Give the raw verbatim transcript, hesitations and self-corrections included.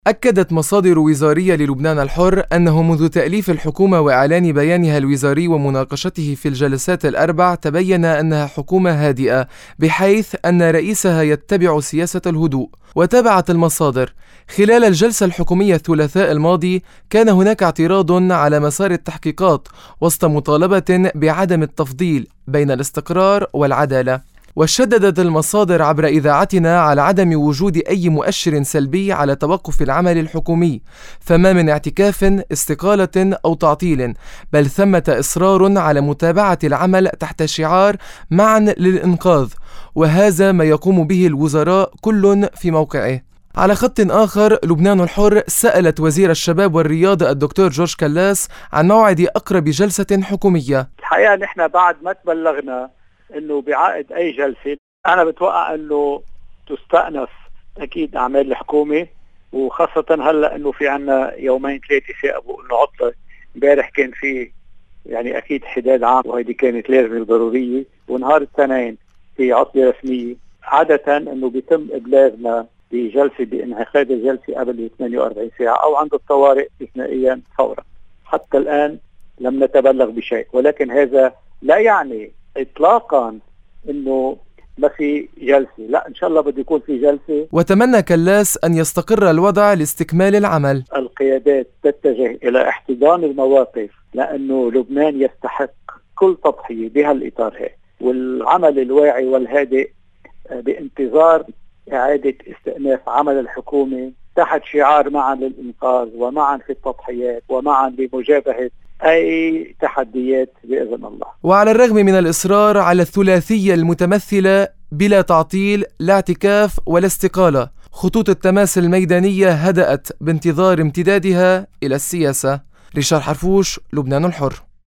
أكدت مصادر وزارية للبنان الحر أنه منذ تأليف الحكومة وإعلان بيانها الوزاري ومناقشته في الجلسات الأربع تبين أنها حكومة هادئة، بحيث أن رئيسها يتبع سياسة الهدوء. وتابعت المصادر: خلال الجلسة الحكومية الثلاثاء الماضي كان هناك اعتراض على مسار التحقيقات وسط مطالبة بعدم التفضيل بين الاستقرار والعدالة. وشددت المصادر عبر إذاعتنا على عدم وجود أي مؤشر سلبي على توقف العمل الحكومي، فما من اعتكاف، استقالة أو تعطيل، بل ثمة إصرار على متابعة العمل تحت شعار معا للإنقاذ، وهذا ما يقوم به الوزراء كل في موقعه. على خط آخر، لبنان الحر سألت وزير الشباب والرياضة الدكتور جورج كلاس عن موعد أقرب جلسة حكومية. الحقيقة نحن بعد ما تبلغنا انه بعقد اي جلسة، انا بتوقع انه تستأنف اكيد اعمال الحكومة، وخاصة هلا انه في عنا يومين ثلاثة ثاقبوا انه عطلة. امبارح كان في يعني اكيد حداد عام، وهيدي كانت لازمة ضرورية، ونهار الاثنين في عطلة رسمية. عادة انه بيتم ابلاغنا بجلسة بانعقاد الجلسة قبل ثمانية وأربعين ساعة او عند الطوارئ استثنائيا فورا. حتى الان لم نتبلغ بشيء، ولكن هذا لا يعني اطلاقا انه ما في جلسه، لا ان شاء الله بده يكون في جلسه. وتمنى كلاس ان يستقر الوضع لاستكمال العمل. القيادات تتجه الى احتضان المواقف، لانه لبنان يستحق كل تضحيه بهالاطار هي، والعمل الواعي والهادئ بانتظار اعاده استئناف عمل الحكومه تحت شعار معا للانقاذ ومعا في التضحيات ومعا لمجابهه أي تحديات بإذن الله. وعلى الرغم من الإصرار على الثلاثية المتمثلة بلا تعطيل، لا اعتكاف ولا استقالة، خطوط التماس الميدانية هدأت بانتظار امتدادها إلى السياسة. ريشار حرفوش، لبنان الحر.